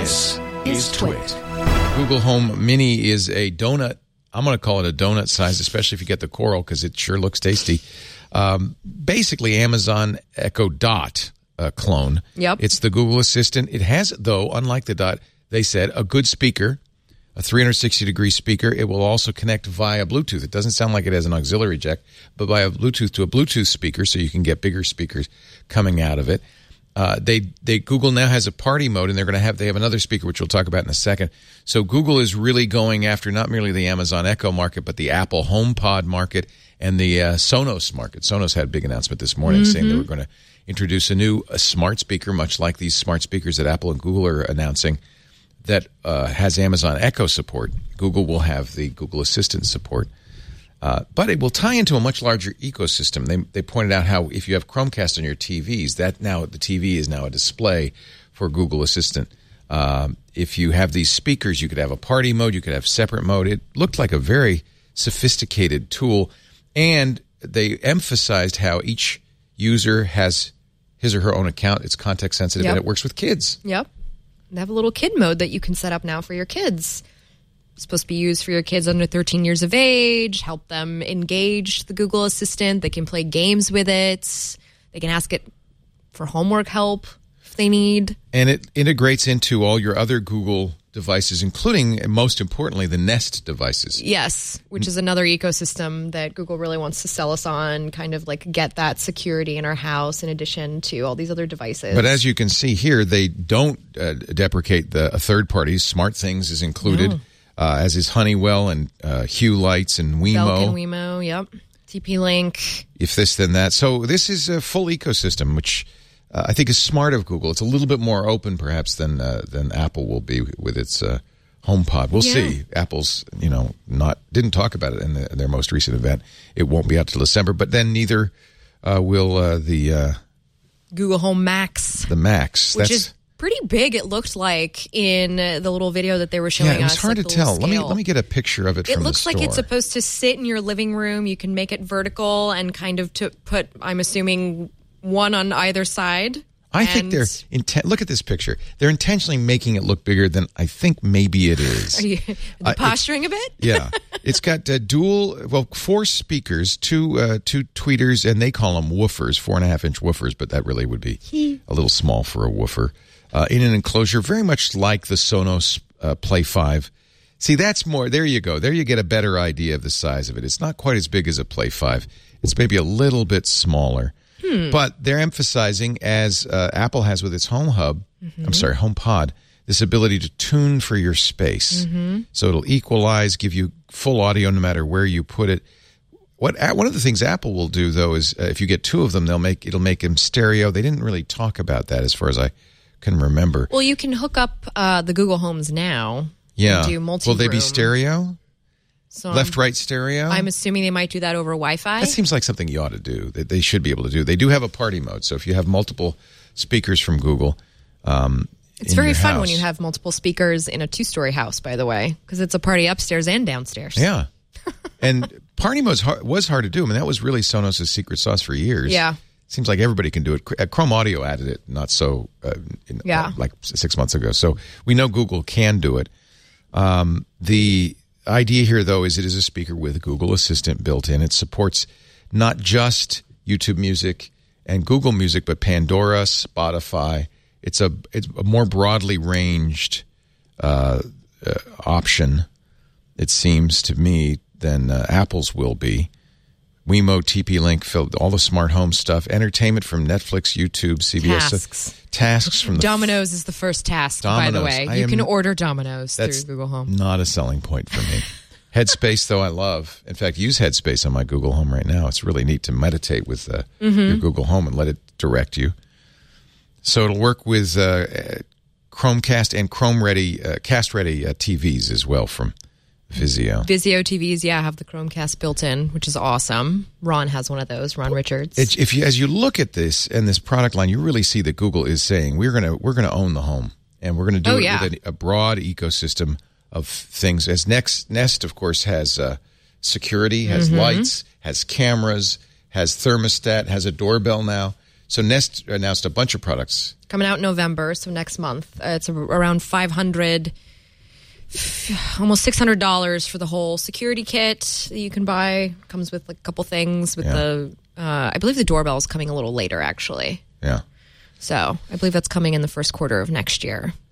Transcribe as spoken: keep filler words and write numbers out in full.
This is Twit. Google Home Mini is a donut. I'm going to call it a donut size, especially if you get the coral, because it sure looks tasty. Um, basically, Amazon Echo Dot uh, clone. Yep. It's the Google Assistant. It has, though, unlike the Dot, they said, a good speaker, a three sixty degree speaker. It will also connect via Bluetooth. It doesn't sound like it has an auxiliary jack, but via Bluetooth to a Bluetooth speaker, so you can get bigger speakers coming out of it. Uh, they they Google now has a party mode, and they're going to have they have another speaker, which we'll talk about in a second. So Google is really going after not merely the Amazon Echo market, but the Apple HomePod market and the uh, Sonos market. Sonos had a big announcement this morning mm-hmm. saying they were going to introduce a new a smart speaker, much like these smart speakers that Apple and Google are announcing, that uh, has Amazon Echo support. Google will have the Google Assistant support. Uh, but it will tie into a much larger ecosystem. They they pointed out how if you have Chromecast on your T Vs, that now the T V is now a display for Google Assistant. Um, if you have these speakers, you could have a party mode, you could have separate mode. It looked like a very sophisticated tool, and they emphasized how each user has his or her own account. It's context sensitive, yep. and it works with kids. Yep. They have a little kid mode that you can set up now for your kids. It's supposed to be used for your kids under thirteen years of age, help them engage the Google Assistant. They can play games with it. They can ask it for homework help if they need. And it integrates into all your other Google devices, including, and most importantly, the Nest devices. Yes, which is another ecosystem that Google really wants to sell us on, kind of like get that security in our house in addition to all these other devices. But as you can see here, they don't uh, deprecate the uh, third parties. SmartThings is included. No. Uh, as is Honeywell and uh, Hue Lights and Wemo. Belkin, Wemo, yep. T P-Link. If this, then that. So this is a full ecosystem, which uh, I think is smart of Google. It's a little bit more open, perhaps, than uh, than Apple will be with its uh, HomePod. We'll yeah. see. Apple's, you know, not didn't talk about it in the, their most recent event. It won't be out till December, but then neither uh, will uh, the uh, Google Home Max. The Max, which That's, is pretty big. It looked like in the little video that they were showing us. Yeah, it was us, hard like to tell. Scale. Let me let me get a picture of it. It from looks the store. like it's supposed to sit in your living room. You can make it vertical and kind of to put, I'm assuming, one on either side. I think they're inten- look at this picture. They're intentionally making it look bigger than I think maybe it is. Are you uh, posturing a bit? Yeah, it's got uh, dual, well, four speakers, two uh, two tweeters, and they call them woofers, four and a half inch woofers, but that really would be a little small for a woofer. Uh, in an enclosure, very much like the Sonos uh, Play five. See, that's more, there you go. There you get a better idea of the size of it. It's not quite as big as a Play five. It's maybe a little bit smaller. Hmm. But they're emphasizing, as uh, Apple has with its Home Hub, mm-hmm. I'm sorry, HomePod, this ability to tune for your space. Mm-hmm. So it'll equalize, give you full audio no matter where you put it. What one of the things Apple will do, though, is uh, if you get two of them, they'll make it'll make them stereo. They didn't really talk about that as far as I can remember. Well, you can hook up uh, the Google Homes now. Yeah. And do multi-room. Will they be stereo? So Left, right stereo? I'm assuming they might do that over Wi-Fi. That seems like something you ought to do. That they should be able to do. They do have a party mode, so if you have multiple speakers from Google, um, it's very fun house, when you have multiple speakers in a two-story house. By the way, because it's a party upstairs and downstairs. Yeah, and party mode was hard to do. I mean, that was really Sonos' secret sauce for years. Yeah. Seems like everybody can do it. Chrome Audio added it not so uh, in, yeah. uh, like six months ago. So we know Google can do it. Um, the idea here, though, is it is a speaker with Google Assistant built in. It supports not just YouTube Music and Google Music, but Pandora, Spotify. It's a it's a more broadly ranged uh, uh, option, it seems to me, than uh, Apple's will be. Wemo, T P-Link, all the smart home stuff, entertainment from Netflix, YouTube, C B S. Tasks. Tasks from the Domino's is the first task, Domino's. by the way. I You am, can order Domino's that's through Google Home. Not a selling point for me. Headspace, though, I love. In fact, use Headspace on my Google Home right now. It's really neat to meditate with uh, mm-hmm. your Google Home and let it direct you. So it'll work with uh, Chromecast and Chrome-ready, uh, cast-ready uh, T Vs as well from Vizio. Vizio T Vs, yeah, have the Chromecast built in, which is awesome. Ron has one of those, Ron Richards. It, if you, as you look at this and this product line, you really see that Google is saying we're gonna we're gonna own the home, and we're gonna do oh, it yeah. with a, a broad ecosystem of things. As Next Nest, of course, has uh, security, has mm-hmm. lights, has cameras, has thermostat, has a doorbell now. So Nest announced a bunch of products. Coming out in November, so next month. Uh, it's a, around five hundred dollars, almost six hundred dollars for the whole security kit that you can buy. Comes with like a couple things. With Yeah. the, uh, I believe the doorbell is coming a little later, actually. Yeah. So I believe that's coming in the first quarter of next year.